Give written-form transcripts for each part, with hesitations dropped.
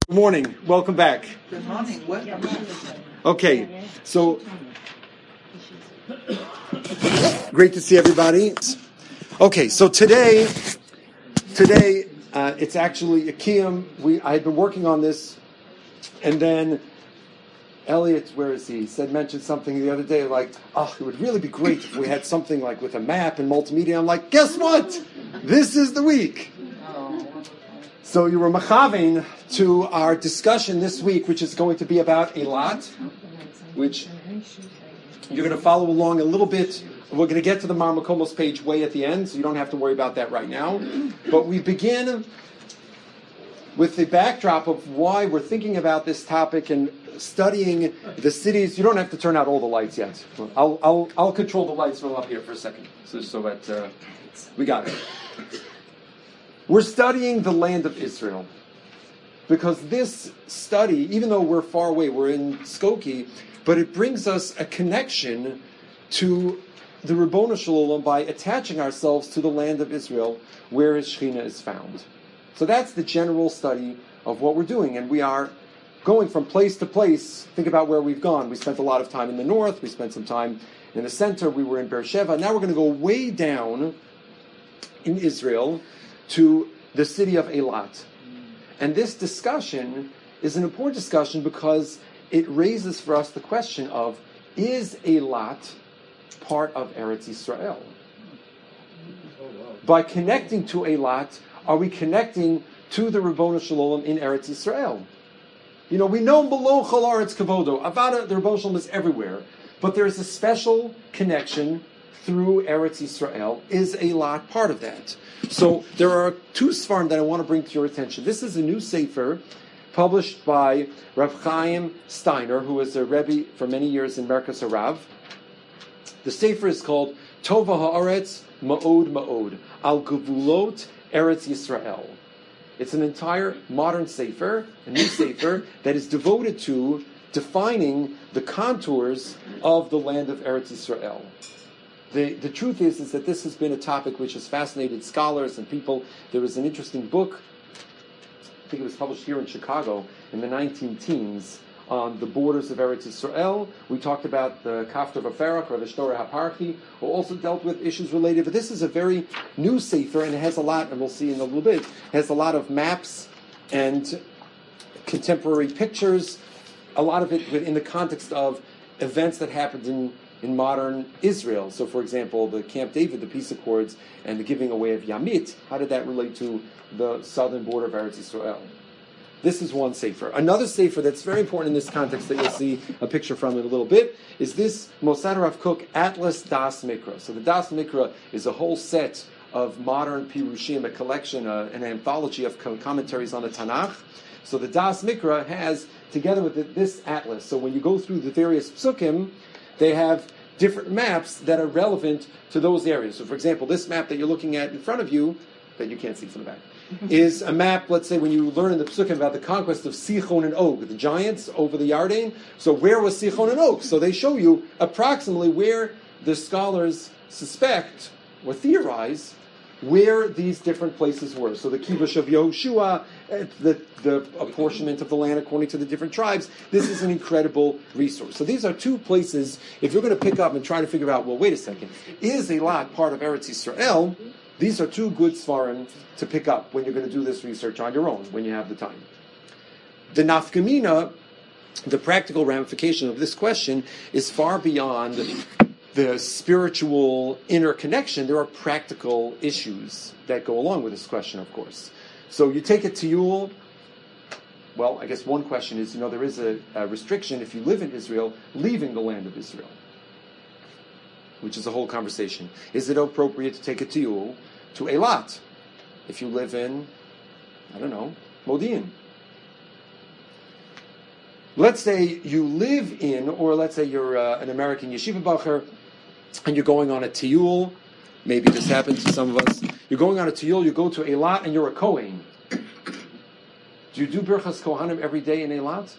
Good morning. Welcome back. Good morning. Welcome. Okay, so great to see everybody. Okay, so today it's actually a Kiyum. I had been working on this, and then Elliot, where is he? Mentioned something the other day, like, it would really be great if we had something like with a map and multimedia. I'm like, guess what? This is the week. So you were machavein to our discussion this week, which is going to be about Eilat, which you're going to follow along a little bit. We're going to get to the Mar Makomos page way at the end, so you don't have to worry about that right now. But we begin with the backdrop of why we're thinking about this topic and studying the cities. You don't have to turn out all the lights yet. I'll control the lights from up here for a second, so that we got it. We're studying the land of Israel because this study, even though we're far away, we're in Skokie, but it brings us a connection to the Ribono Shel Olam by attaching ourselves to the land of Israel where His Shekhinah is found. So that's the general study of what we're doing, and we are going from place to place. Think about where we've gone. We spent a lot of time in the north, we spent some time in the center, we were in Beersheba. Now we're going to go way down in Israel to the city of Eilat. And this discussion is an important discussion because it raises for us the question of, is Eilat part of Eretz Yisrael? By connecting to Eilat, are we connecting to the Ribono Shel Olam in Eretz Yisrael? You know, we know below Chol Haaretz Kavodo, Avada, the Ribono Shel Olam is everywhere, but there's a special connection through Eretz Yisrael. Is Eilat part of that? So there are two Sfarim that I want to bring to your attention. This is a new Sefer published by Rav Chaim Steiner, who was a Rebbe for many years in Merkas Harav. The Sefer is called Tova Haaretz Ma'od Ma'od, Al Gevulot Eretz Yisrael. It's an entire modern Sefer, a new Sefer, that is devoted to defining the contours of the land of Eretz Yisrael. The truth is that this has been a topic which has fascinated scholars and people. There was an interesting book, I think it was published here in Chicago in the 19-teens, on the borders of Eretz Yisrael. We talked about the Kaftor Vaferach, Rav Shtora Haparchi, who also dealt with issues related. But this is a very new Sefer, and it has a lot, and we'll see in a little bit, it has a lot of maps and contemporary pictures, a lot of it in the context of events that happened in modern Israel. So, for example, the Camp David, the peace accords, and the giving away of Yamit, how did that relate to the southern border of Eretz Yisrael? This is one Sefer. Another Sefer that's very important in this context that you'll see a picture from in a little bit is this Mosad Rav Kook Atlas Das Mikra. So the Das Mikra is a whole set of modern Pirushim, a collection, an anthology of commentaries on the Tanakh. So the Das Mikra has, together with this atlas, so when you go through the various psukim, they have different maps that are relevant to those areas. So, for example, this map that you're looking at in front of you, that you can't see from the back, is a map, let's say, when you learn in the Psukim about the conquest of Sichon and Og, the giants over the Yarden. So where was Sichon and Og? So they show you approximately where the scholars suspect or theorize where these different places were. So the Kibush of Yehoshua, the apportionment of the land according to the different tribes. This is an incredible resource. So these are two places, if you're going to pick up and try to figure out, well, wait a second, is Eilat part of Eretz Yisrael? These are two good Svarim to pick up when you're going to do this research on your own, when you have the time. The nafkamina, the practical ramification of this question, is far beyond the spiritual inner connection. There are practical issues that go along with this question, of course. So you take a tiyul. Well, I guess one question is, there is a restriction if you live in Israel, leaving the land of Israel, which is a whole conversation. Is it appropriate to take a tiyul to Eilat if you live in, Modi'in? Let's say you live in, or let's say you're an American yeshiva bacher, and you're going on a tiyul. Maybe this happens to some of us. You're going on a tiyul, you go to Eilat, and you're a Kohen. Do you do Birchas Kohanim every day in Eilat?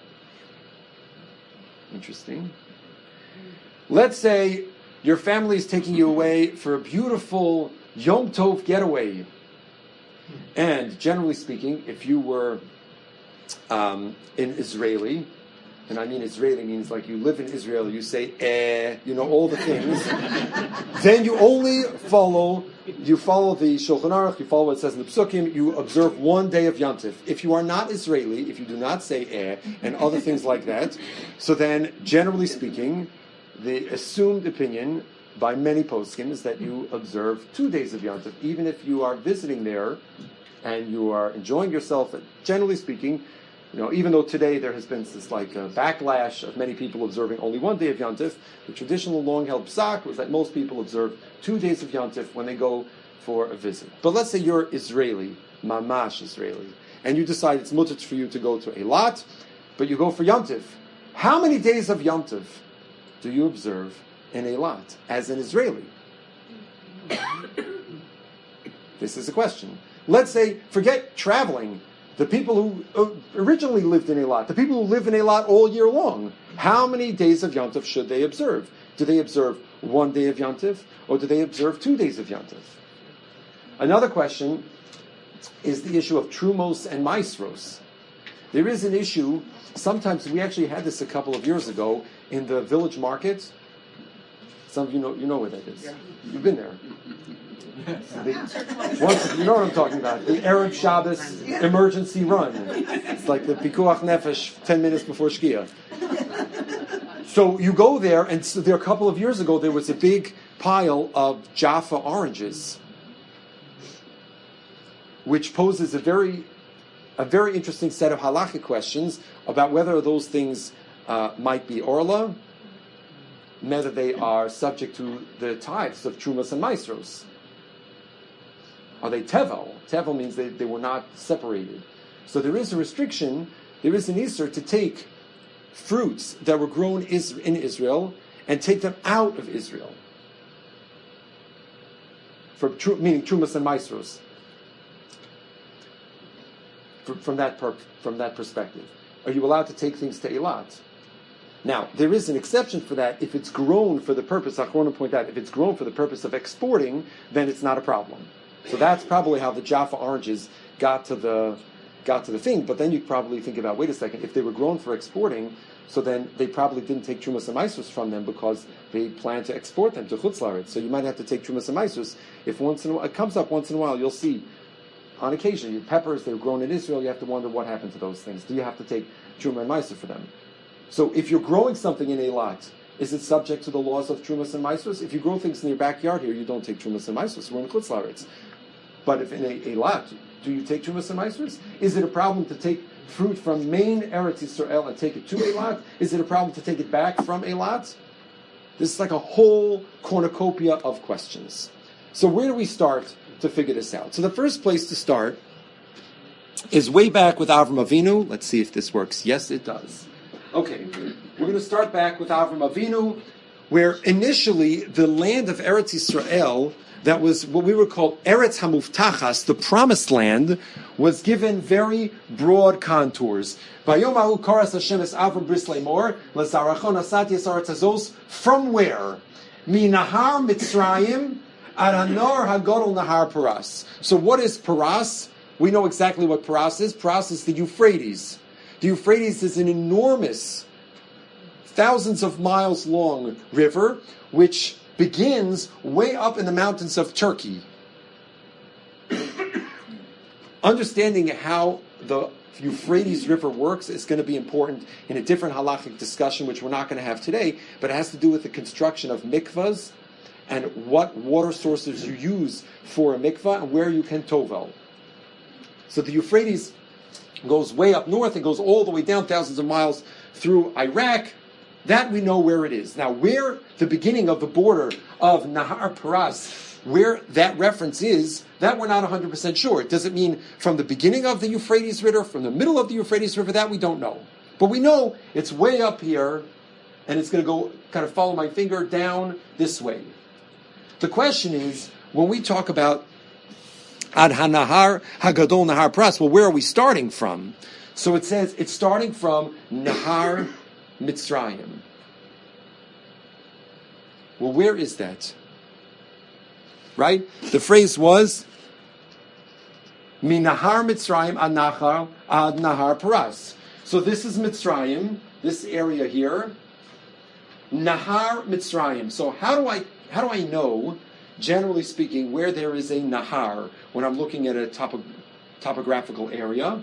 Interesting. Let's say your family is taking you away for a beautiful Yom Tov getaway. And generally speaking, if you were in Israeli, and I mean Israeli means like you live in Israel, you say all the things, then you only follow the Shulchan Aruch, you follow what it says in the Psukim, you observe one day of Yantif. If you are not Israeli, if you do not say and other things like that, so then, generally speaking, the assumed opinion by many poskim is that you observe 2 days of Yantif, even if you are visiting there and you are enjoying yourself. Generally speaking, even though today there has been this backlash of many people observing only 1 day of Yantif, the traditional long-held psak was that most people observe 2 days of Yantif when they go for a visit. But let's say you're Israeli, mamash Israeli, and you decide it's mutter for you to go to Eilat, but you go for Yantif. How many days of Yantif do you observe in Eilat as an Israeli? This is a question. Let's say, forget traveling. The people who originally lived in Eilat, the people who live in Eilat all year long, how many days of Yantif should they observe? Do they observe 1 day of Yantif, or do they observe 2 days of Yantif? Another question is the issue of Trumos and Maestros. There is an issue, sometimes we actually had this a couple of years ago in the village market. Some of you know where that is. Yeah. You've been there. You know what I'm talking about. The Erev Shabbos emergency run. It's like the Pikuach Nefesh 10 minutes before Shkia. So you go there, and so there a couple of years ago, there was a big pile of Jaffa oranges, which poses a very interesting set of halachic questions about whether those things might be orla, whether they are subject to the tithes of Trumas and Maestros. Are they tevel? Tevel means they were not separated. So there is a restriction, there is an Isser to take fruits that were grown in Israel and take them out of Israel. Meaning Trumas and Maestros. From that perspective. Are you allowed to take things to Eilat? Now, there is an exception for that. If it's grown for the purpose, I want to point out, if it's grown for the purpose of exporting, then it's not a problem. So that's probably how the Jaffa oranges got to the thing. But then you probably think about, wait a second, if they were grown for exporting, so then they probably didn't take Trumas and Maestros from them because they plan to export them to Chutz La'aretz. So you might have to take Trumas and Maestros. If once in a while, it comes up once in a while, you'll see, on occasion, your peppers, they were grown in Israel, you have to wonder what happened to those things. Do you have to take Truma and Maestros for them? So if you're growing something in Eilat, is it subject to the laws of Trumas and Maestros? If you grow things in your backyard here, you don't take Trumas and Maestros. We're in Chutz La'aretz. But if in Eilat, do you take Trumas and Maestros? Is it a problem to take fruit from main Eretz Yisrael and take it to Eilat? Is it a problem to take it back from Eilat? This is like a whole cornucopia of questions. So where do we start to figure this out? So the first place to start is way back with Avram Avinu. Let's see if this works. Yes, it does. Okay, we're going to start back with Avram Avinu, where initially the land of Eretz Yisrael, that was what we would call Eretz Hamuvtachas, the promised land, was given very broad contours. Vayom Ahu Karas Hashem es Avram Bris Lemor, Lazarachon Asat Yisar Tzazos, from where? Minahar Mitzrayim, Aranor Hagodol Nahar Paras. So what is Paras? We know exactly what Paras is. Paras is the Euphrates. The Euphrates is an enormous, thousands of miles long river, which begins way up in the mountains of Turkey. Understanding how the Euphrates River works is going to be important in a different halachic discussion, which we're not going to have today, but it has to do with the construction of mikvahs and what water sources you use for a mikvah and where you can tovel. So the Euphrates goes way up north, it goes all the way down thousands of miles through Iraq. That we know where it is. Now, where the beginning of the border of Nahar Paras, where that reference is, that we're not 100% sure. Does it mean from the beginning of the Euphrates River, from the middle of the Euphrates River? That we don't know. But we know it's way up here, and it's going to go, kind of follow my finger down this way. The question is, when we talk about Ad HaNahar HaGadol Nahar Paras, well, where are we starting from? So it says it's starting from Nahar Mitzrayim. Well, where is that? Right? The phrase was Minahar Mitzrayim ad Nahar Paras. So this is Mitzrayim, this area here. Nahar Mitzrayim. So how do I know, generally speaking, where there is a Nahar when I'm looking at a topographical area?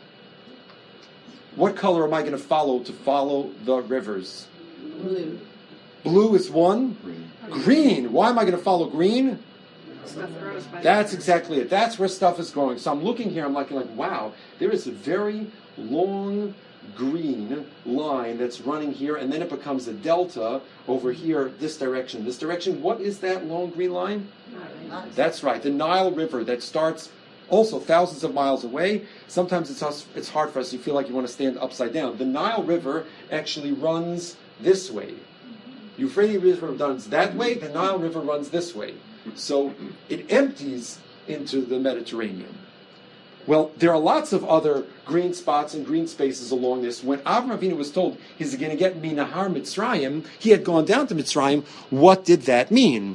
What color am I going to follow the rivers? Blue. Blue is one. Green. Why am I going to follow green? Stuff grows by That's exactly it. That's where stuff is growing. So I'm looking here, I'm like, wow, there is a very long green line that's running here, and then it becomes a delta over here, this direction. This direction, what is that long green line? That's right, the Nile River that starts also thousands of miles away. Sometimes it's hard for us, you feel like you want to stand upside down. The Nile River actually runs this way. Euphrates River runs that way, the Nile River runs this way. So it empties into the Mediterranean. Well, there are lots of other green spots and green spaces along this. When Avraham Avinu was told he's going to get Minahar Mitzrayim, he had gone down to Mitzrayim. What did that mean?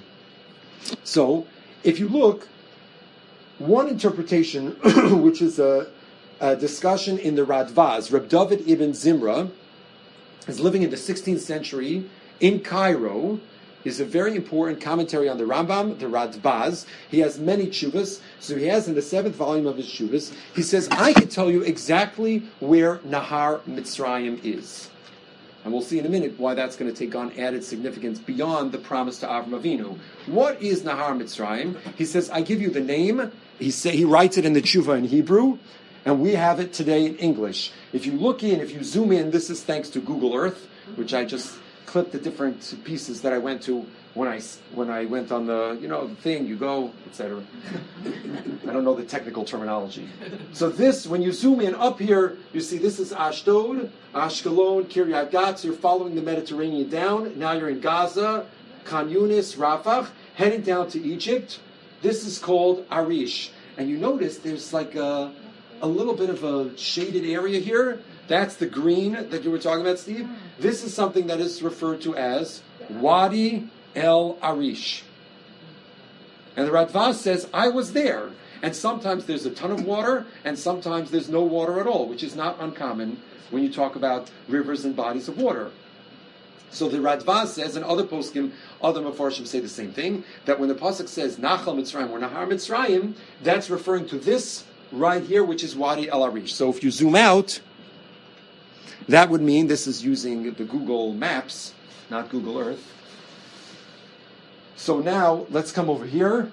So, if you look, one interpretation, which is a discussion in the Radvaz, Reb David ibn Zimra is living in the 16th century in Cairo, is a very important commentary on the Rambam, the Radbaz. He has many tshuvas. So he has in the 7th volume of his tshuvas, he says, I can tell you exactly where Nahar Mitzrayim is. And we'll see in a minute why that's going to take on added significance beyond the promise to Avraham Avinu. What is Nahar Mitzrayim? He says, I give you the name. He writes it in the tshuva in Hebrew, and we have it today in English. If you look in, if you zoom in, this is thanks to Google Earth, which I just clip the different pieces that I went to when I went on the thing, you go, etc. I don't know the technical terminology. So this, when you zoom in up here, you see this is Ashdod, Ashkelon, Kiryat Gat. So you're following the Mediterranean down. Now you're in Gaza, Khan Yunis, Rafah, heading down to Egypt. This is called Arish. And you notice there's like a little bit of a shaded area here. That's the green that you were talking about, Steve. This is something that is referred to as Wadi El Arish. And the Radvaz says, I was there. And sometimes there's a ton of water, and sometimes there's no water at all, which is not uncommon when you talk about rivers and bodies of water. So the Radvaz says, and other poskim, other Mefarshim say the same thing, that when the pasuk says Nachal Mitzrayim or Nahar Mitzrayim, that's referring to this right here, which is Wadi El Arish. So if you zoom out, that would mean, this is using the Google Maps, not Google Earth. So now, let's come over here.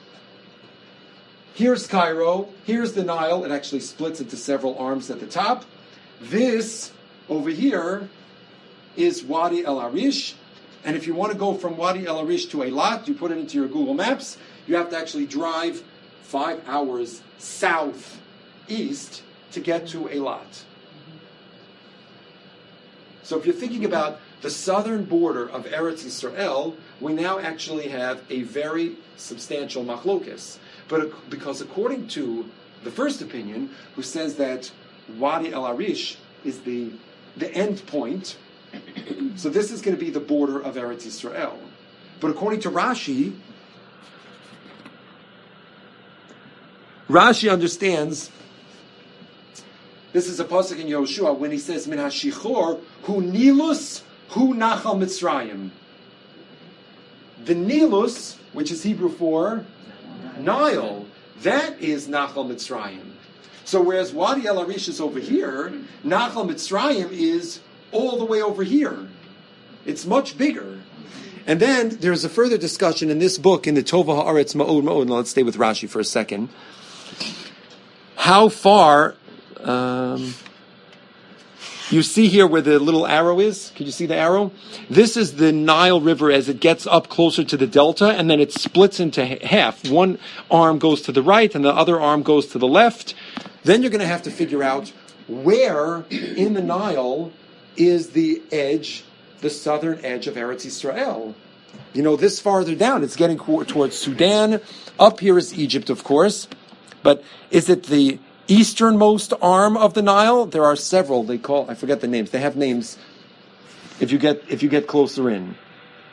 Here's Cairo. Here's the Nile. It actually splits into several arms at the top. This, over here, is Wadi El Arish. And if you want to go from Wadi El Arish to Eilat, you put it into your Google Maps, you have to actually drive 5 hours southeast to get to Eilat. So if you're thinking about the southern border of Eretz Yisrael, we now actually have a very substantial machlokes. But because according to the first opinion, who says that Wadi El Arish is the end point, so this is going to be the border of Eretz Yisrael. But according to Rashi, Rashi understands. This is a pasuk in Yehoshua when he says, "Min hashichor hu Nilus hu Nachal Mitzrayim." The Nilus, which is Hebrew for Nile, that is Nachal Mitzrayim. So whereas Wadi El Arish is over here, Nachal Mitzrayim is all the way over here. It's much bigger. And then there's a further discussion in this book, in the Tova Haaretz Ma'od Ma'od. Now let's stay with Rashi for a second. How far... you see here where the little arrow is? Can you see the arrow? This is the Nile River as it gets up closer to the delta, and then it splits into half. One arm goes to the right, and the other arm goes to the left. Then you're going to have to figure out where in the Nile is the edge, the southern edge of Eretz Yisrael. You know, this farther down, it's getting towards Sudan. Up here is Egypt, of course. But is it the easternmost arm of the Nile? There are several. I forget the names. They have names if you get closer in.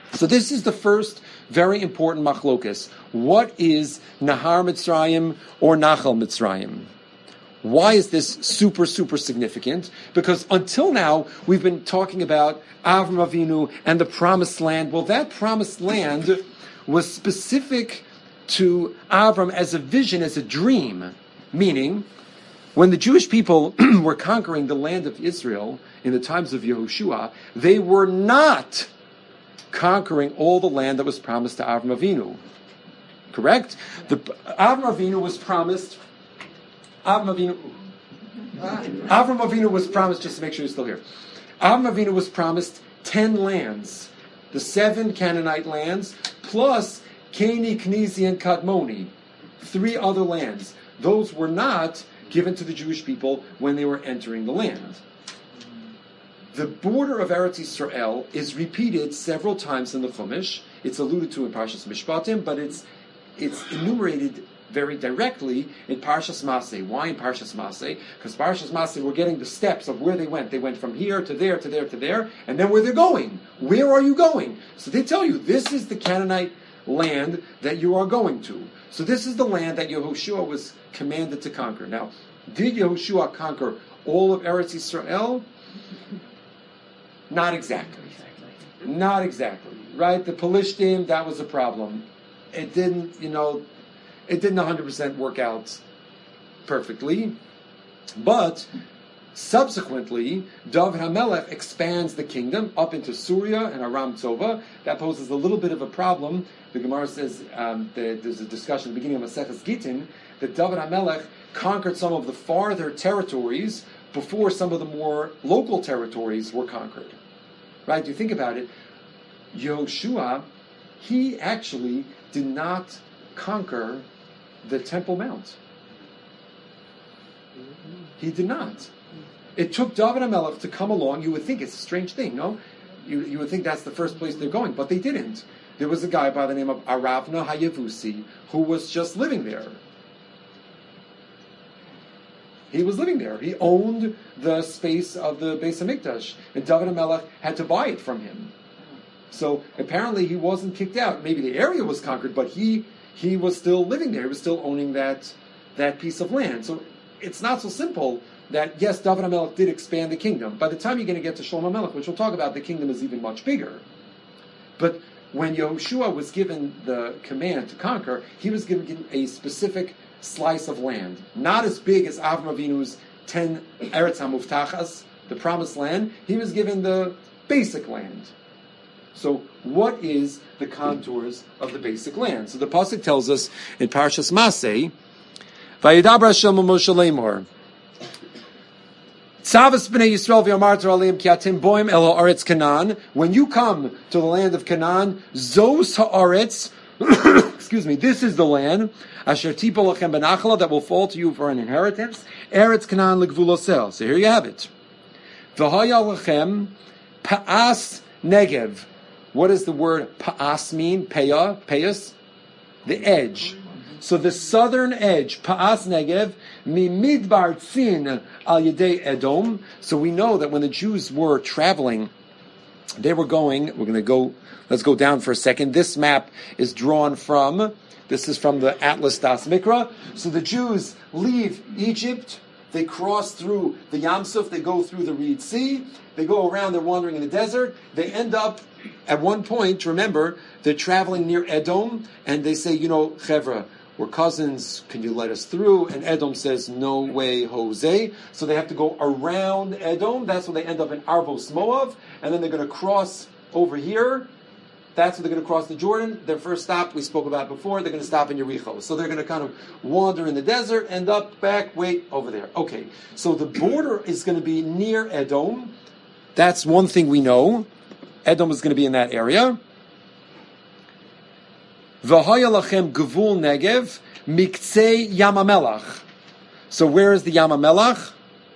So this is the first very important machlokas. What is Nahar Mitzrayim or Nachal Mitzrayim? Why is this super, super significant? Because until now, we've been talking about Avram Avinu and the Promised Land. Well, that Promised Land was specific to Avram as a vision, as a dream. Meaning, when the Jewish people were conquering the land of Israel in the times of Yehoshua, they were not conquering all the land that was promised to Avram Avinu. Correct? Avram Avinu was promised... Avram Avinu was promised, just to make sure you're still here, Avram Avinu was promised 10 lands, the 7 Canaanite lands, plus Cani, Kenizi, and Kadmoni, 3 other lands. Those were not given to the Jewish people when they were entering the land. The border of Eretz Yisrael is repeated several times in the Chumash. It's alluded to in Parshas Mishpatim, but it's enumerated very directly in Parshas Maseh. Why in Parshas Maseh? Because Parshas Maseh, we're getting the steps of where they went. They went from here to there to there to there, and then where they're going. Where are you going? So they tell you, this is the Canaanite land that you are going to. So this is the land that Yehoshua was commanded to conquer. Now, did Yehoshua conquer all of Eretz Yisrael? Not exactly. Not exactly. Right? The Pelishtim, that was a problem. It didn't 100% work out perfectly. But subsequently, David HaMelech expands the kingdom up into Syria and Aram Tzova. That poses a little bit of a problem. The Gemara says there's a discussion at the beginning of Maseches Gittin that David HaMelech conquered some of the farther territories before some of the more local territories were conquered. Right? You think about it, Yehoshua, he actually did not conquer the Temple Mount. He did not. It took David HaMelech to come along. You would think it's a strange thing, no? You would think that's the first place they're going, but they didn't. There was a guy by the name of Aravna Hayevusi who was just living there. He was living there. He owned the space of the Beis HaMikdash, and David HaMelech had to buy it from him. So apparently he wasn't kicked out. Maybe the area was conquered, but he was still living there. He was still owning that piece of land. So it's not so simple that, yes, David HaMelech did expand the kingdom. By the time you're going to get to Shlomo HaMelech, which we'll talk about, the kingdom is even much bigger. But when Yehoshua was given the command to conquer, he was given a specific slice of land. Not as big as Avram Avinu's 10 Eretz HaMuftachas, the promised land. He was given the basic land. So what is the contours of the basic land? So the pasuk tells us in Parshas Maseh, Vayidabra Hashem Moshe Lemor, Tzavas b'nei Yisrael v'yamartu aleim ki atim boim el ha'aretz Canaan. When you come to the land of Canaan, zos ha'aretz, excuse me, this is the land, asher tipol lachem benachla, that will fall to you for an inheritance, Eretz Canaan l'gvulosel. So here you have it. V'haya lachem pa'as negev. What does the word pa'as mean? Payas? The edge. So the southern edge, Pa'as Negev, Mimidbar Tzin al Yedei Edom. So we know that when the Jews were traveling, they were going, let's go down for a second. This map is drawn from, this is from the Atlas Das Mikra. So the Jews leave Egypt, they cross through the Yam Suf, they go through the Reed Sea, they go around, they're wandering in the desert, they end up, at one point, remember, they're traveling near Edom, and they say, Chevra, we're cousins, can you let us through? And Edom says, no way, Jose. So they have to go around Edom. That's when they end up in Arvos Moav. And then they're going to cross over here. That's when they're going to cross the Jordan. Their first stop, we spoke about before, they're going to stop in Yericho. So they're going to kind of wander in the desert, end up, back, wait, over there. Okay, so the border is going to be near Edom. That's one thing we know. Edom is going to be in that area. V'haya lachem gevul negev miktzei Yam HaMelach. So where is the Yam HaMelach?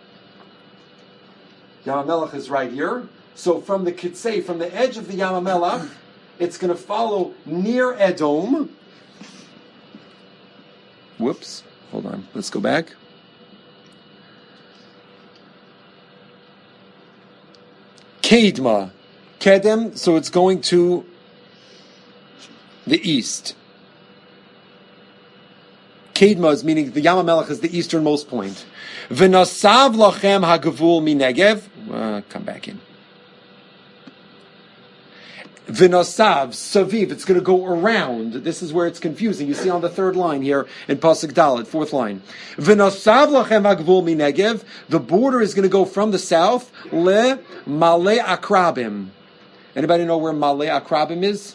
Yam HaMelach is right here. So from the kitzei, from the edge of the Yam HaMelach, it's going to follow near Edom. Whoops. Hold on. Let's go back. Kedma. Kedem. So it's going to the east. Kedma is meaning the Yam HaMelech is the easternmost point. V'nasav lachem hagavul minegev. Come back in. V'nasav, saviv, it's going to go around. This is where it's confusing. You see on the third line here in Pasuk Dalet, fourth line. V'nasav lachem hagavul minegev. The border is going to go from the south le Male Akrabim. Anybody know where Male Akrabim is?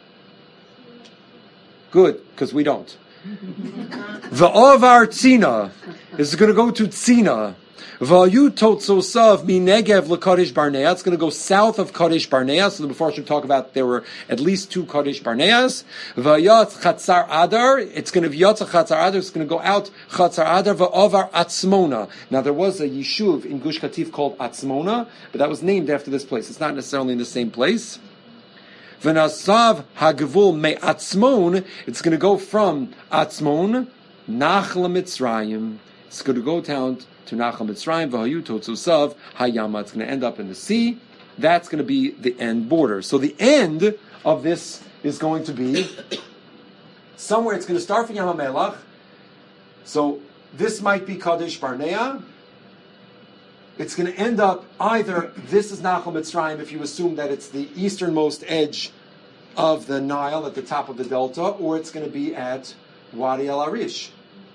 Good, because we don't. V'ovar Tzina is going to go to Tzina. V'ayu totzosav mi Negev l'Kadesh Barnea. It's going to go south of Kadesh Barnea. So the Mefarshim talk about there were at least 2 Kadesh Barneas. V'yatz Chatzar Adar. It's going to V'yatz Chatzar Adar. It's going to go out Chatzar Adar v'ovar Atzmona. Now there was a yishuv in Gush Katif called Atzmona, but that was named after this place. It's not necessarily in the same place. V'nasav hagvul me Atzmon. It's going to go from Atzmon Nachla Mitzrayim. It's going to go down to Nachla Mitzrayim. V'hayu totzosav hayama. It's going to end up in the sea. That's going to be the end border. So the end of this is going to be somewhere. It's going to start from Yam HaMelech. So this might be Kadesh Barnea. It's going to end up either, this is Nachal Mitzrayim, if you assume that it's the easternmost edge of the Nile at the top of the delta, or it's going to be at Wadi El Arish.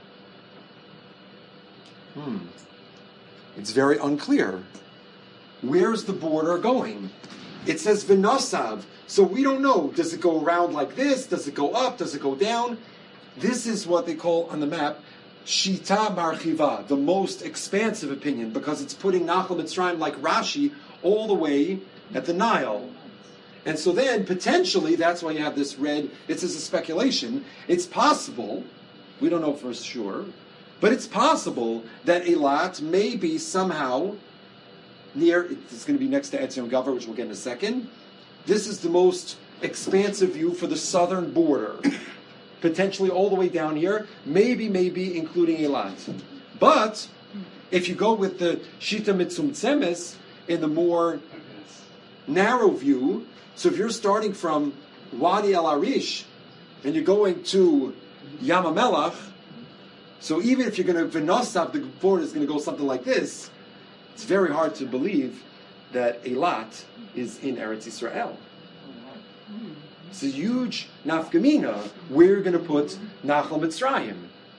It's very unclear. Where's the border going? It says V'nasav, so we don't know. Does it go around like this? Does it go up? Does it go down? This is what they call on the map Shita Marchiva, the most expansive opinion, because it's putting Nachal Mitzrayim like Rashi all the way at the Nile. And so then, potentially, that's why you have this red, it's as a speculation, it's possible, we don't know for sure, but it's possible that Eilat may be somehow near, it's going to be next to Etzion Gavar, which we'll get in a second. This is the most expansive view for the southern border. Potentially all the way down here, maybe including Eilat. But if you go with the Shita Mitzumtzemes in the more narrow view, so if you're starting from Wadi El Arish and you're going to Yam HaMelech, so even if you're going to V'nasav, the border is going to go something like this, it's very hard to believe that Eilat is in Eretz Yisrael. It's a huge nafkamina. We're going to put Nachal Mitzrayim.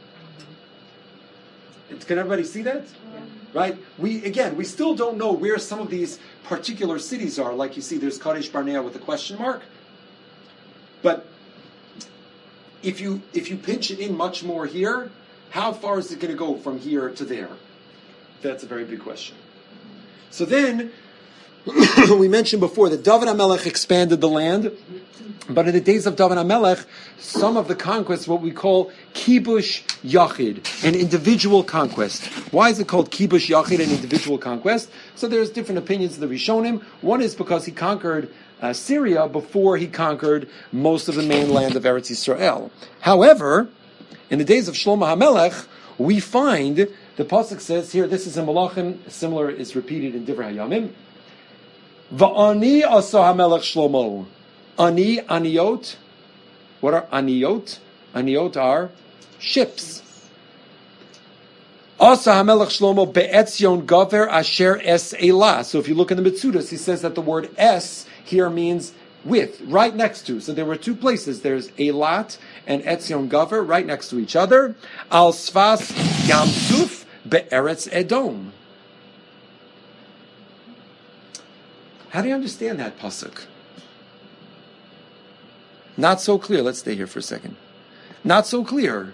Can everybody see that? Yeah. Right? We still don't know where some of these particular cities are. Like you see, there's Kadesh Barnea with a question mark. But if you pinch it in much more here, how far is it going to go from here to there? That's a very big question. So then, we mentioned before that David HaMelech expanded the land, but in the days of David HaMelech, some of the conquests, what we call kibush yachid, an individual conquest. Why is it called kibush yachid, an individual conquest? So there's different opinions of the Rishonim. One is because he conquered Syria before he conquered most of the mainland of Eretz Yisrael. However, in the days of Shlomo HaMelech, we find, the Pasuk says here, this is in Malachim, similar is repeated in Divrei Hayamim, Va'ani asa HaMelech Shlomo. Ani, aniot. What are aniot? Aniot are ships. Asa HaMelech Shlomo be'etzion gaver asher es elah. So if you look in the Metzudas, he says that the word es here means with, right next to. So there were 2 places. There's Eilat and Etzion Gaver right next to each other. Al Sfas Yam Suf be'eretz Edom. How do you understand that pasuk? Not so clear. Let's stay here for a second. Not so clear.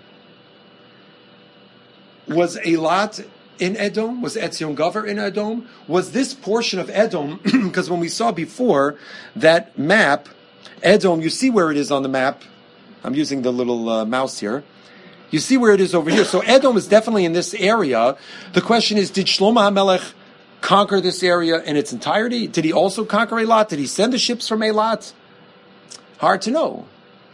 Was Eilat in Edom? Was Etzion Gaver in Edom? Was this portion of Edom, because when we saw before that map, Edom, you see where it is on the map. I'm using the little mouse here. You see where it is over here. So Edom is definitely in this area. The question is, did Shlomo HaMelech conquer this area in its entirety? Did he also conquer Eilat? Did he send the ships from Eilat? Hard to know.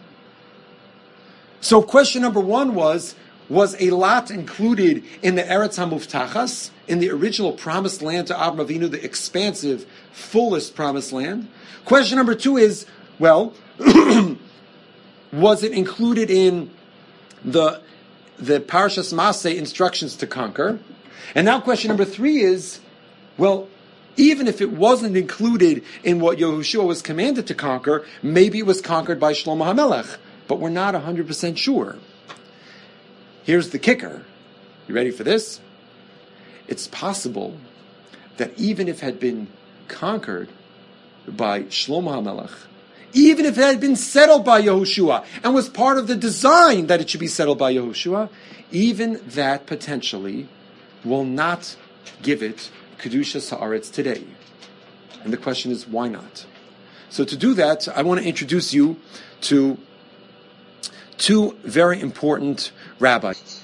So question number 1 was Eilat included in the Eretz HaMuftachas, in the original promised land to Avraham Avinu, the expansive, fullest promised land? Question number 2 is, well, Was it included in the Parashas Maseh instructions to conquer? And now question number 3 is, well, even if it wasn't included in what Yehoshua was commanded to conquer, maybe it was conquered by Shlomo HaMelech, but we're not 100% sure. Here's the kicker. You ready for this? It's possible that even if it had been conquered by Shlomo HaMelech, even if it had been settled by Yehoshua and was part of the design that it should be settled by Yehoshua, even that potentially will not give it Kedushas Haaretz today. And the question is, why not? So to do that, I want to introduce you to 2 very important rabbis.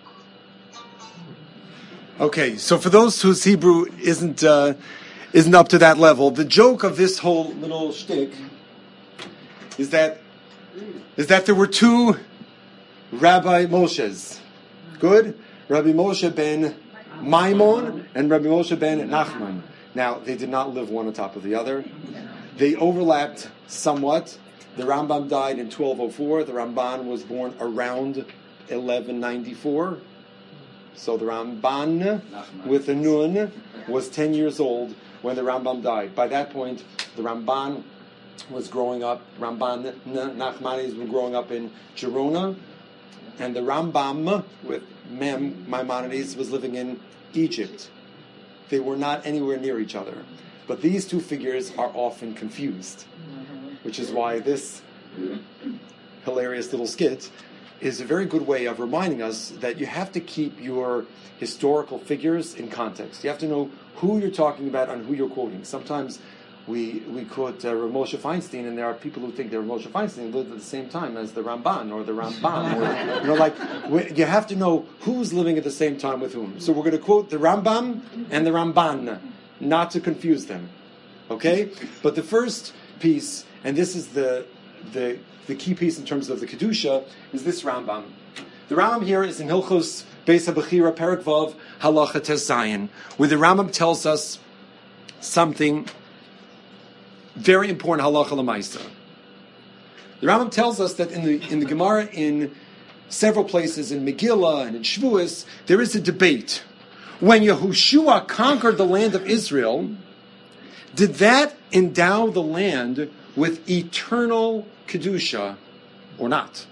Okay, so for those whose Hebrew isn't up to that level, the joke of this whole little shtick is that there were 2 Rabbi Moshes. Good? Rabbi Moshe ben Maimon and Rabbi Moshe ben Nachman. Now, they did not live one on top of the other. They overlapped somewhat. The Rambam died in 1204. The Ramban was born around 1194. So the Ramban, with the Nun, was 10 years old when the Rambam died. By that point, the Ramban was growing up. Ramban Nachmanides were growing up in Gerona. And the Rambam, with Maimonides, was living in Egypt. They were not anywhere near each other. But these 2 figures are often confused, which is why this hilarious little skit is a very good way of reminding us that you have to keep your historical figures in context. You have to know who you're talking about and who you're quoting. Sometimes we quote Rav Moshe Feinstein, and there are people who think that Rav Moshe Feinstein lived at the same time as the Ramban or the Rambam. Or, you have to know who's living at the same time with whom. So we're going to quote the Rambam and the Ramban, not to confuse them. Okay? But the first piece, and this is the key piece in terms of the Kedusha, is this Rambam. The Rambam here is in Hilchos Beis HaBechira, Perek Vav, Halacha Tes Zayin, where the Rambam tells us something very important, Halacha L'Maisa. The Rambam tells us that in the Gemara, in several places, in Megillah and in Shavuos, there is a debate. When Yehoshua conquered the land of Israel, did that endow the land with eternal Kedusha or not?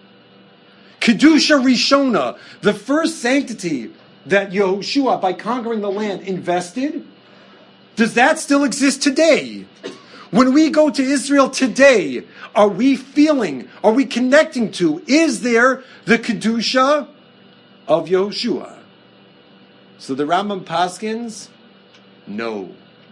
Kedusha Rishona, the first sanctity that Yehoshua, by conquering the land, invested, does that still exist today? When we go to Israel today, are we connecting to, is there the Kedusha of Yehoshua? So the Rambam paskins, no.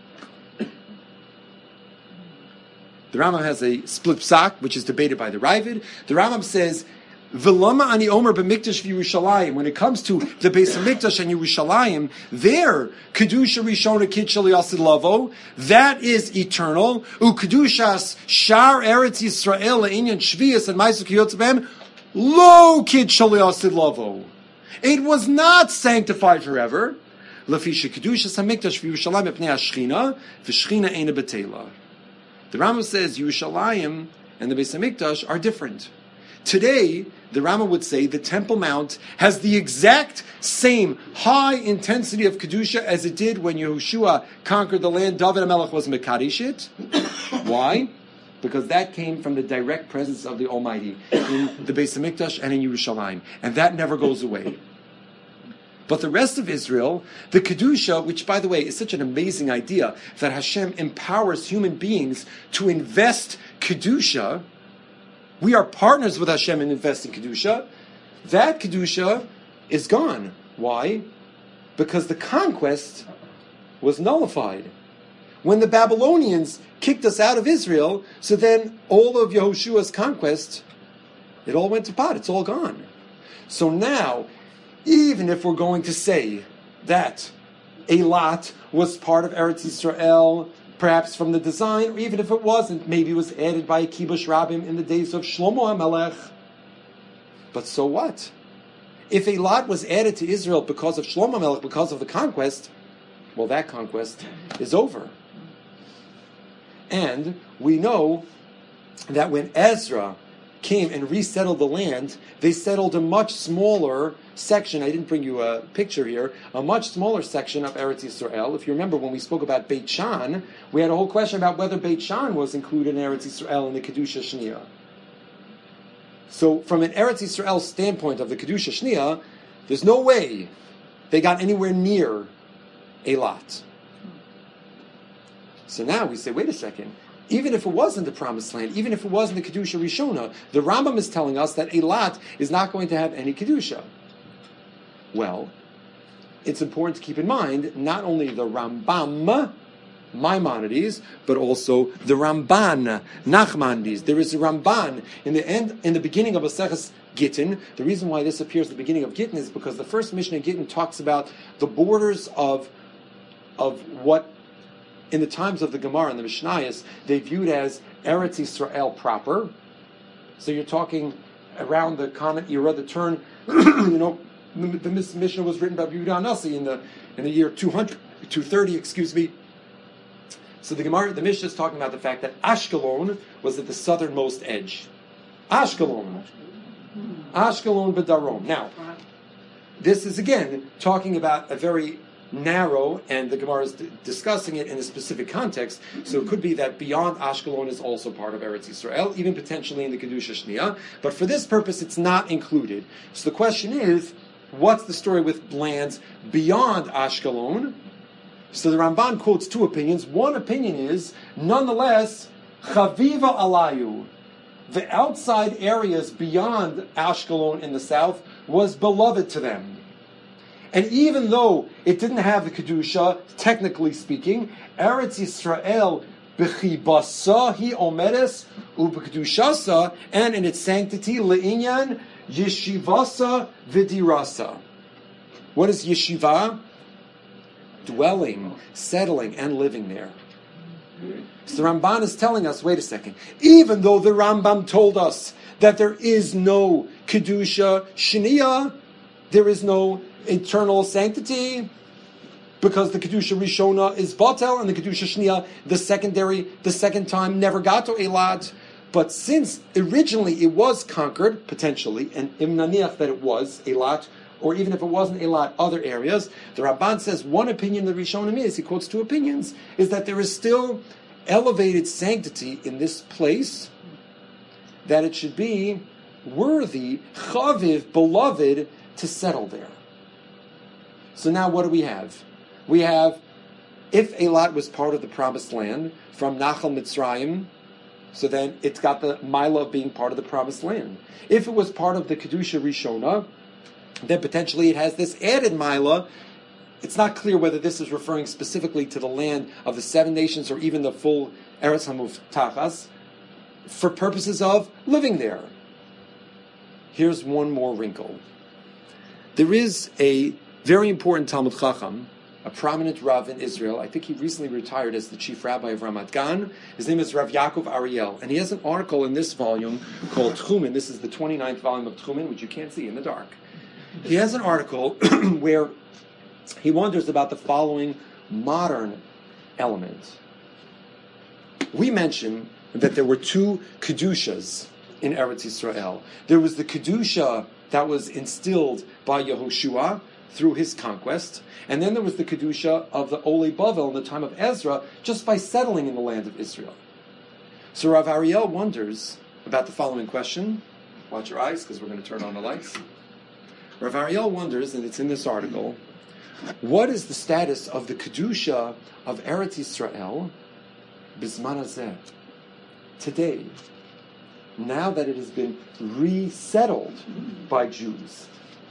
The Rambam has a split psak, which is debated by the Ravid. The Rambam says, V'lama ani omer b'mikdash v'Yerushalayim. When it comes to the Beis HaMikdash and Yerushalayim, there, Kedusha Rishona Kid Shali Yasid Lavo, that is eternal. U'Kedushas Shar Eretz Yisrael Le'inyan Shvius and Ma'aser Kiyotz B'hem, Lo Kid Shali Yasid Lavo. It was not sanctified forever. Lefisha Kedushas HaMikdash v'Yerushalayim Epnei HaShchina, v'Shchina Eina B'Teila. The Rambam says Yerushalayim and the Beis HaMikdash are different. Today, the Rambam would say the Temple Mount has the exact same high intensity of Kedusha as it did when Yehoshua conquered the land. David HaMelech was Mekadesh it. Why? Because that came from the direct presence of the Almighty in the Beis HaMikdash and in Yerushalayim. And that never goes away. But the rest of Israel, the Kedusha, which, by the way, is such an amazing idea, that Hashem empowers human beings to invest Kedusha. We are partners with Hashem in investing Kedusha. That Kedusha is gone. Why? Because the conquest was nullified. When the Babylonians kicked us out of Israel, so then all of Yehoshua's conquest, it all went to pot. It's all gone. So now, even if we're going to say that Eilat was part of Eretz Yisrael, perhaps from the design, or even if it wasn't, maybe it was added by Kibush Rabbim in the days of Shlomo HaMelech. But so what? If Eilat was added to Israel because of Shlomo HaMelech, because of the conquest, well, that conquest is over. And we know that when Ezra came and resettled the land, they settled a much smaller section. I didn't bring you a picture here. A much smaller section of Eretz Yisrael. If you remember when we spoke about Beit Shan, we had a whole question about whether Beit Shan was included in Eretz Yisrael in the Kedusha Shniya. So from an Eretz Yisrael standpoint of the Kedusha Shniya, there's no way they got anywhere near Eilat. So now we say, wait a second. Even if it wasn't the Promised Land, even if it wasn't the Kedusha Rishona, the Rambam is telling us that Eilat is not going to have any Kedusha. Well, it's important to keep in mind not only the Rambam, Maimonides, but also the Ramban, Nachmanides. There is a Ramban in the beginning of Maseches Gittin. The reason why this appears at the beginning of Gittin is because the first Mishnah Gittin talks about the borders of what in the times of the Gemara and the Mishnayos, they viewed as Eretz Yisrael proper. So you're talking around the Common Era, the turn, the Mishnah was written by Yehuda Nasi in the year 230, excuse me. So the Mishnah is talking about the fact that Ashkelon was at the southernmost edge. Ashkelon B'darom. Now, this is again talking about a very narrow, and the Gemara is discussing it in a specific context, so it could be that beyond Ashkelon is also part of Eretz Yisrael, even potentially in the Kedusha Shniya, but for this purpose it's not included. So the question is, what's the story with lands beyond Ashkelon? So the Ramban quotes two opinions. One opinion is, nonetheless, Chaviva Alayu, the outside areas beyond Ashkelon in the south, was beloved to them. And even though it didn't have the Kedusha, technically speaking, Eretz Yisrael b'chibasa hi omedes u'b'kedushasa, and in its sanctity le'inyan yeshivasa v'dirasa. What is yeshiva? Dwelling, settling, and living there. So the Ramban is telling us, wait a second, even though the Rambam told us that there is no Kedusha Shniya, there is no eternal sanctity, because the Kedusha Rishona is Batel, and the Kedusha Shniya, the second time, never got to Eilat. But since originally it was conquered, potentially, and imnaniach that it was Eilat, or even if it wasn't Eilat, other areas, the Ramban says one opinion the Rishonim is, he quotes two opinions, is that there is still elevated sanctity in this place, that it should be worthy, chaviv, beloved, to settle there. So now what do we have? We have, if Eilat was part of the Promised Land, from Nachal Mitzrayim, so then it's got the Mila of being part of the Promised Land. If it was part of the Kedusha Rishona, then potentially it has this added Mila. It's not clear whether this is referring specifically to the land of the seven nations or even the full Eretz HaMuvtachas, for purposes of living there. Here's one more wrinkle. There is a very important Talmud Chacham, a prominent Rav in Israel. I think he recently retired as the chief rabbi of Ramat Gan. His name is Rav Yaakov Ariel, and he has an article in this volume called Tchumen. This is the 29th volume of Tchumen, which you can't see in the dark. He has an article where he wonders about the following modern element. We mentioned that there were two Kedushas in Eretz Yisrael. There was the Kedusha that was instilled by Yehoshua through his conquest, and then there was the Kedusha of the Olei Bavel in the time of Ezra, just by settling in the land of Israel. So Rav Ariel wonders about the following question. Watch your eyes, because we're going to turn on the lights. Rav Ariel wonders, and it's in this article, what is the status of the Kedusha of Eretz Yisrael Bizman Hazeh, today, now that it has been resettled by Jews?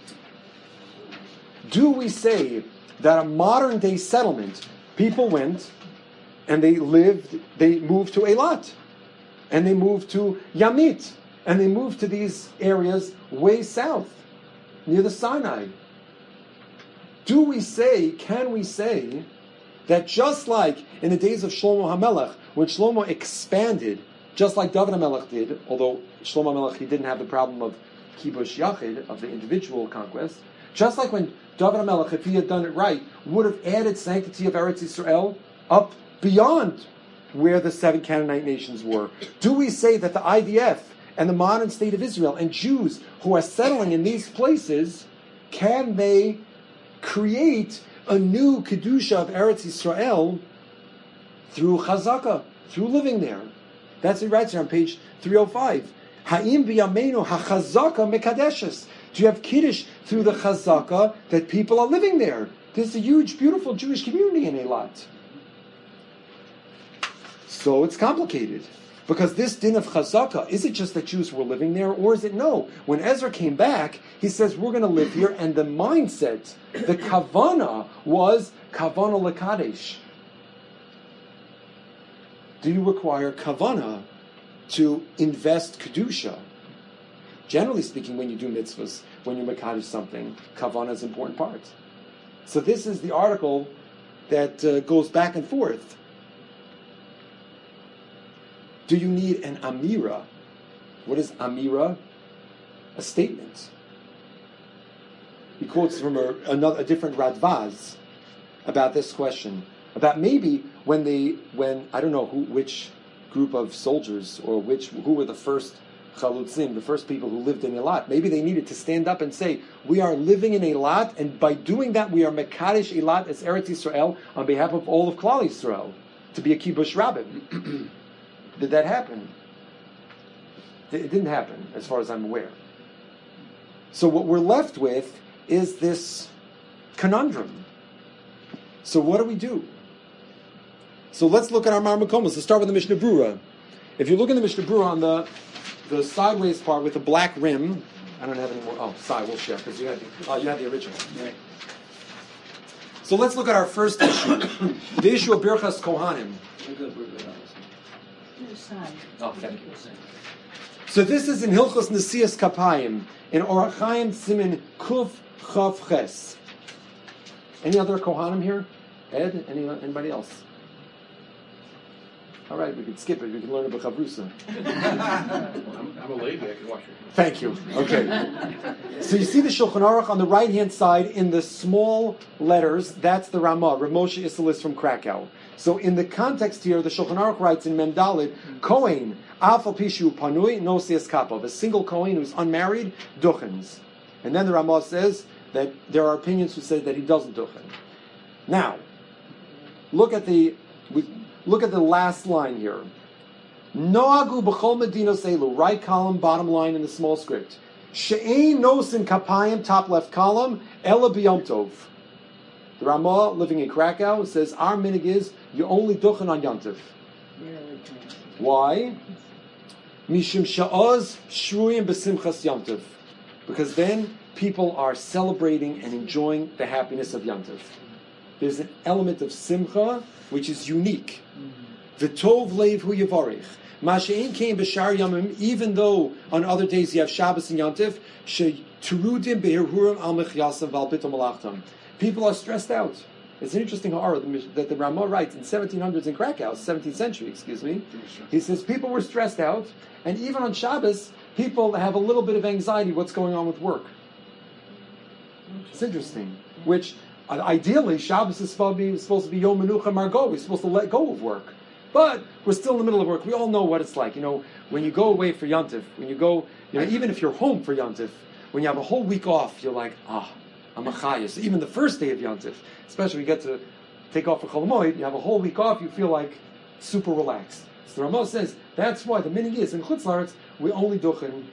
Do we say that a modern day settlement, people went and they moved to Eilat, and they moved to Yamit, and they moved to these areas way south, near the Sinai? Can we say that just like in the days of Shlomo HaMelech, when Shlomo expanded, just like David HaMelech did, although Shlomo HaMelech, he didn't have the problem of kibush yachid, of the individual conquest, just like when David HaMelech, if he had done it right, would have added sanctity of Eretz Yisrael up beyond where the seven Canaanite nations were. Do we say that the IDF and the modern state of Israel, and Jews who are settling in these places, can they create a new Kedusha of Eretz Yisrael through Chazaka, through living there? That's what he writes here on page 305. Ha'im b'yameinu ha'chazaka mekadeshes. Do you have Kiddush through the Chazaka that people are living there? There's a huge, beautiful Jewish community in Eilat. So it's complicated. Because this din of Chazaka, is it just that Jews were living there, or is it no? When Ezra came back, he says, we're going to live here, and the mindset, the kavana, was kavana lekadesh. Do you require kavana to invest kedusha? Generally speaking, when you do mitzvahs, when you mekadesh something, kavana is an important part. So this is the article that goes back and forth. Do you need an amira? What is amira? A statement. He quotes from a different Radvaz about this question. About maybe when I don't know which group of soldiers or who were the first chalutzim, the first people who lived in Eilat. Maybe they needed to stand up and say, we are living in Eilat, and by doing that we are mekadesh Eilat as Eretz Yisrael on behalf of all of Klal Yisrael, to be a kibush rabbin. Did that happen? It didn't happen, as far as I'm aware. So what we're left with is this conundrum. So what do we do? So let's look at our Marmakomas. Let's start with the Mishnah Brura. If you look in the Mishnah Brura on the sideways part with the black rim, I don't have any more. Oh, sorry, we'll share because you had the original. Right. So let's look at our first issue, the issue of Birchas Kohanim. Oh, thank you. So this is in Hilchos Nesias Kapayim, in Orach Chaim Simin Kuf Chav Ches. Any other Kohanim here? Ed? Anybody else? All right, we can skip it. We can learn about Chavrusa. I'm a lady. I can watch it. Thank you. Okay. So you see the Shulchan Aruch on the right-hand side in the small letters. That's the Ramah, Rav Moshe Isserles from Krakow. So in the context here, the Shulchan Aruch writes in Mem Daled, Kohen, Afal Pishu Panui, Nosias Kapov. A single Kohen who's unmarried, duchens. And then the Ramah says that there are opinions who say that he doesn't duchen. Now, look at the last line here. Noagu b'chol medinos elu, right column, bottom line in the small script. She'ein nosin kapayim, top left column, ela b'yom tov. The Ramah, living in Krakow, says our minig is you only duchen on Yom Tov. Why? Mishum sha'oz shruyim b'simchas Yom Tov. Because then people are celebrating and enjoying the happiness of Yom Tov. There's an element of simcha which is unique. V'tov leiv hu yavarich. Masha'in came b'shar yamim, even though on other days you have Shabbos and Yom Tov, she'turudim be'irhurim al mechyasam v'al bitom malachtam. People are stressed out. It's an interesting horror that the Ramah writes in 1700s in Krakow, 17th century, excuse me. He says people were stressed out, and even on Shabbos, people have a little bit of anxiety what's going on with work. It's interesting. Which, ideally, Shabbos is supposed to be Yom Menucha Margot. We're supposed to let go of work. But we're still in the middle of work. We all know what it's like. When you go away for Yom Tov, when you go, even if you're home for Yom Tov, when you have a whole week off, you're like, I'm a chayus. Even the first day of Yom Tov, especially when you get to take off for Chol Hamoed, you have a whole week off, you feel like super relaxed. So the Ramah says, that's why the minig is, in Chutz La'aretz, we only duchen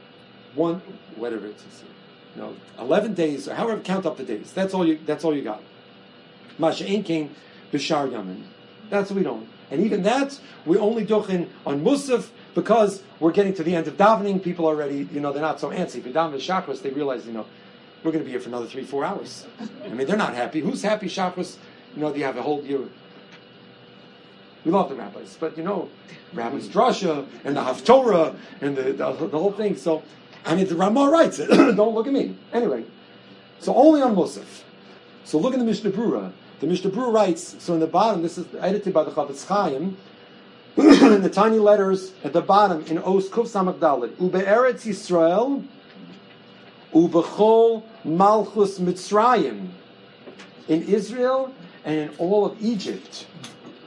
11 days, or however, count up the days. That's all you got. Masha'en came b'shar yamin. That's what we don't. And even that, we only duchen on Musaf, because we're getting to the end of davening, people are already, they're not so antsy. If you daven Shachris, they realize, we're going to be here for another 3-4 hours. They're not happy. Who's happy? Shachris, you have a whole year. We love the rabbis, but rabbis drasha and the haftorah and the whole thing. So, the Ramah writes it. Don't look at me. Anyway, so only on Musaf. So look in the Mishnah Brura. The Mishnah Brura writes. So in the bottom, this is edited by the Chavetz Chaim. In the tiny letters at the bottom in Os Kuf Samak Dalet, Ube'eretz Yisrael. Ubechol Malchus Mitzrayim, in Israel and in all of Egypt.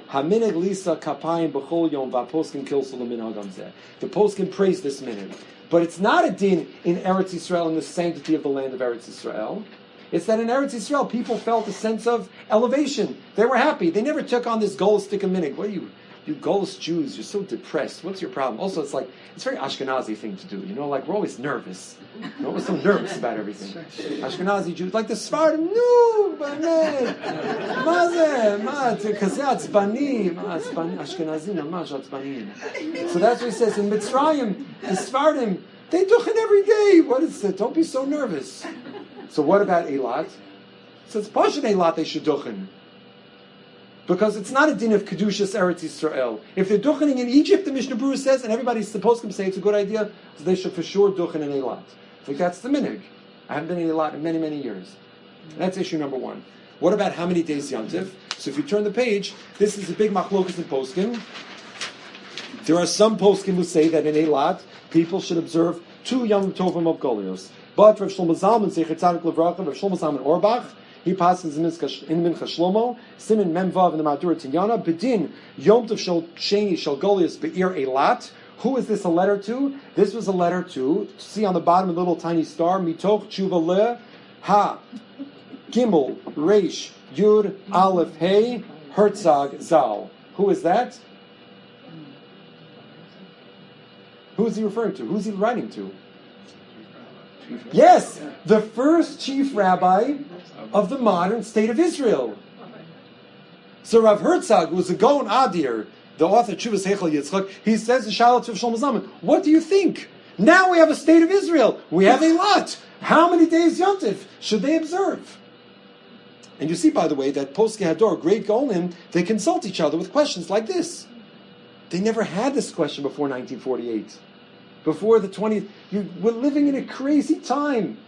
Hamineg lisa kapayim b'chol yom v'aposkin kilsul minhag hamzeh. The poskin praise this minhag. But it's not a din in Eretz Yisrael, in the sanctity of the land of Eretz Yisrael. It's that in Eretz Yisrael, people felt a sense of elevation. They were happy. They never took on this golistic minhag. What are you Golos Jews, you're so depressed. What's your problem? Also, it's a very Ashkenazi thing to do. We're always nervous. We're always so nervous about everything. Ashkenazi Jews, like the Sfardim, no, Baneh, Mazeh, Kazat, Zbanim, Ashkenazi, Namash, Zbanim. So that's what he says in Mitzrayim, the Sfardim, they duchen every day. What is it? Don't be so nervous. So what about Eilat? It says, Pashan Eilat, they should duchen. Because it's not a din of Kedushas Eretz Yisrael. If they're duchening in Egypt, the Mishnah Berurah says, and everybody's supposed to say it's a good idea, so they should for sure duchen in Eilat. I think that's the minhag. I haven't been in Eilat in many, many years. And that's issue number one. What about how many days Yontif? So if you turn the page, this is a big machlokas in poskim. There are some poskim who say that in Eilat, people should observe 2 Yom Tovim of Golios. But Rav Shlomo Zalman, Zecher Tzadik Levracha, Rav Shlomo Zalman Orbach, he passes in Mincha Shlomo, Simin Memvav in the Madura Tinyana, Bedin, Yom Tov Shel Sheni Shel Golios Be'ir Eilat. Who is this a letter to? This was a letter to, see on the bottom a little tiny star, Mitoch Tshuva Le, Ha, Gimel, Reish, Yud, Aleph, Hey, Herzog, Zal. Who is that? Who is he referring to? Who's he writing to? Yes, the first chief rabbi of the modern state of Israel. So Rav Herzog, who was a Gaon Adir, the author of Tshuvas Heichal Yitzchak, he says in Shalat to Shlomo Zalman, what do you think? Now we have a state of Israel. We have a lot. How many days Yontif should they observe? And you see, by the way, that Poskei Hador, great Gaonim, they consult each other with questions like this. They never had this question before 1948. Before the 20th, you were living in a crazy time.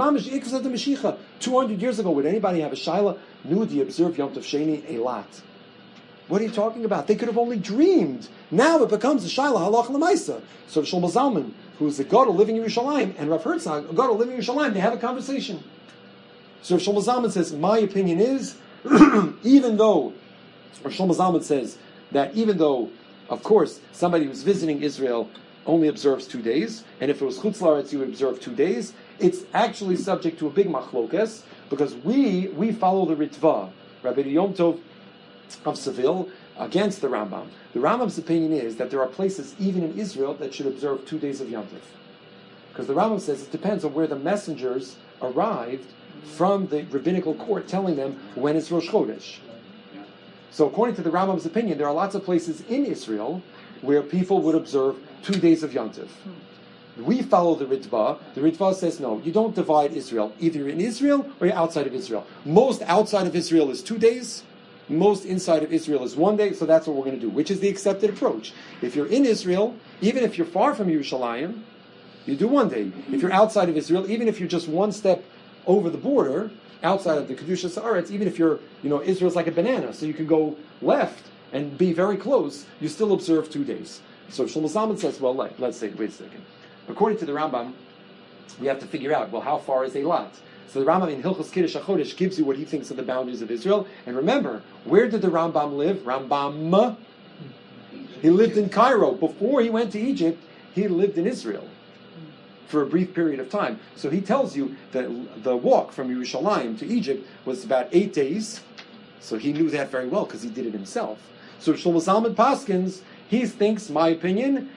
200 years ago, would anybody have a shaila? Nudi observe Yom Tov Sheni Eilat. What are you talking about? They could have only dreamed. Now it becomes a shaila halach l'maisa. So Shlomo Zalman, who's a gadol living in Yerushalayim, and Rav Herzog, a gadol living in Yerushalayim, they have a conversation. So Shlomo Zalman says, my opinion is, even though, or Shlomo Zalman says that even though, of course, somebody who's visiting Israel only observes 2 days, and if it was Chutz La'aretz, you would observe 2 days. It's actually subject to a big machlokes, because we follow the Ritva, Rabbi Yom Tov of Seville, against the Rambam. The Rambam's opinion is that there are places, even in Israel, that should observe 2 days of Yom Tov. Because the Rambam says it depends on where the messengers arrived from the rabbinical court telling them when it's Rosh Chodesh. So according to the Rambam's opinion, there are lots of places in Israel where people would observe 2 days of Yom Tov. We follow the Ritva. The Ritva says, no, you don't divide Israel. Either you're in Israel or you're outside of Israel. Most outside of Israel is 2 days. Most inside of Israel is 1 day. So that's what we're going to do, which is the accepted approach. If you're in Israel, even if you're far from Yerushalayim, you do 1 day. If you're outside of Israel, even if you're just one step over the border, outside of the Kedushas Haaretz, even if you're, Israel's like a banana, so you can go left and be very close, you still observe 2 days. So Shlomo Zalman says, well, let's say, wait a second. According to the Rambam, we have to figure out, well, how far is Eilat? So the Rambam in Hilchos Kiddush HaChodesh gives you what he thinks are the boundaries of Israel. And remember, where did the Rambam live? Rambam, he lived in Cairo. Before he went to Egypt, he lived in Israel for a brief period of time. So he tells you that the walk from Yerushalayim to Egypt was about 8 days. So he knew that very well because he did it himself. So Shlomo Zalman Paskins, he thinks, my opinion,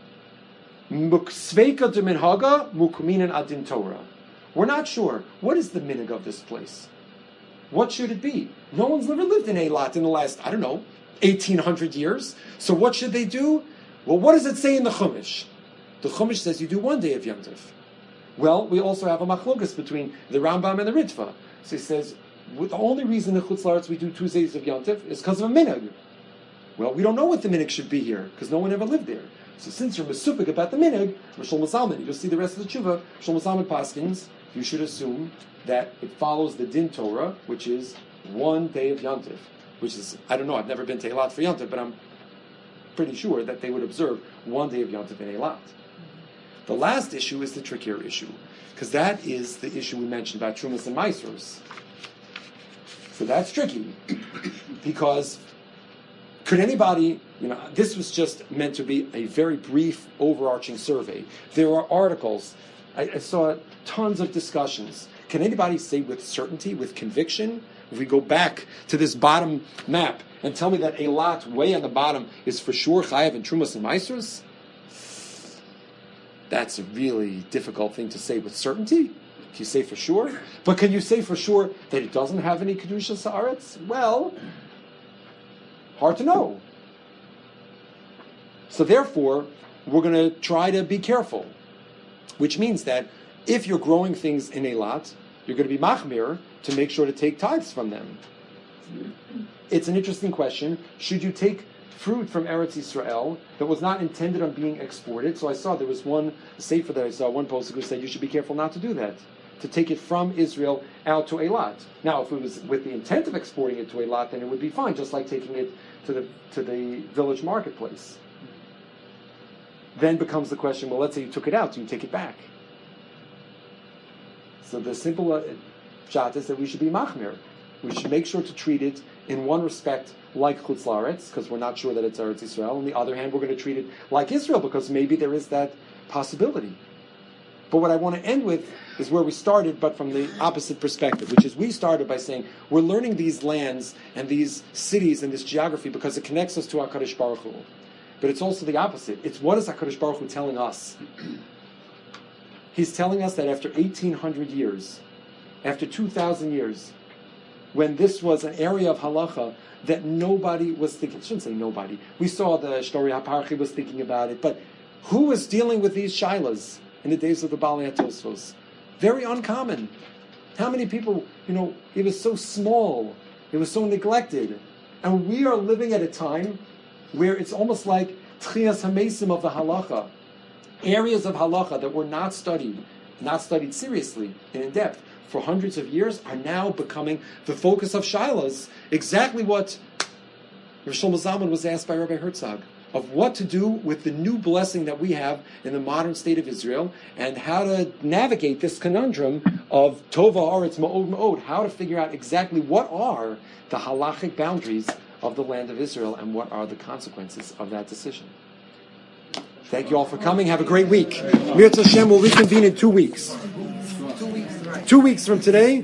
Muksveika de minhaga mukminan adin Torah. We're not sure. What is the minhag of this place? What should it be? No one's ever lived in Eilat in the last, 1,800 years. So what should they do? Well, what does it say in the Chumash? The Chumash says you do 1 day of Yom Tov. Well, we also have a machlokas between the Rambam and the Ritva. So he says, the only reason in Chutz La'aretz we do 2 days of Yom Tov is because of a minhag. Well, we don't know what the minhag should be here, because no one ever lived there. So since you're mesupik about the minhag, Shlomo Zalman, you'll see the rest of the tshuva, Shlomo Zalman Paskins, you should assume that it follows the Din Torah, which is 1 day of Yom Tov, which is, I've never been to Eilat for Yom Tov, but I'm pretty sure that they would observe 1 day of Yom Tov in Eilat. The last issue is the trickier issue, because that is the issue we mentioned about Trumas and Maasros. So that's tricky, because Could anybody, this was just meant to be a very brief, overarching survey. There are articles. I saw tons of discussions. Can anybody say with certainty, with conviction, if we go back to this bottom map and tell me that Eilat, way on the bottom, is for sure Chayav and Trumas and Maasros? That's a really difficult thing to say with certainty. Can you say for sure? But can you say for sure that it doesn't have any Kedusha Sa'aretz? Well, hard to know. So therefore, we're going to try to be careful. Which means that if you're growing things in Eilat, you're going to be machmir to make sure to take tithes from them. It's an interesting question. Should you take fruit from Eretz Yisrael that was not intended on being exported? So I saw there was one sefer that I saw, one post who said you should be careful not to do that, to take it from Israel out to Eilat. Now, if it was with the intent of exporting it to Eilat, then it would be fine, just like taking it to the village marketplace. Then becomes the question, well, let's say you took it out, do you take it back? So the simple shot is that we should be machmir. We should make sure to treat it in one respect like Chutz La'aretz, because we're not sure that it's Eretz Yisrael. On the other hand, we're going to treat it like Israel, because maybe there is that possibility. But what I want to end with is where we started, but from the opposite perspective, which is we started by saying we're learning these lands and these cities and this geography because it connects us to HaKadosh Baruch Hu. But it's also the opposite. It's what is HaKadosh Baruch Hu telling us? He's telling us that after 1,800 years, after 2,000 years, when this was an area of halacha that nobody was thinking, I shouldn't say nobody, we saw the Shtori HaParchi was thinking about it, but who was dealing with these shilas in the days of the Baalei HaTosfos? Very uncommon. How many people, it was so small, it was so neglected. And we are living at a time where it's almost like Tchias HaMesim of the halacha. Areas of halacha that were not studied seriously and in depth for hundreds of years are now becoming the focus of shilas. Exactly what Rav Shlomo Zalman was asked by Rabbi Herzog, of what to do with the new blessing that we have in the modern state of Israel and how to navigate this conundrum of Tova Aretz Ma'od Ma'od, how to figure out exactly what are the halachic boundaries of the land of Israel and what are the consequences of that decision. Thank you all for coming. Have a great week. Mirz Hashem will reconvene in 2 weeks. 2 weeks from today.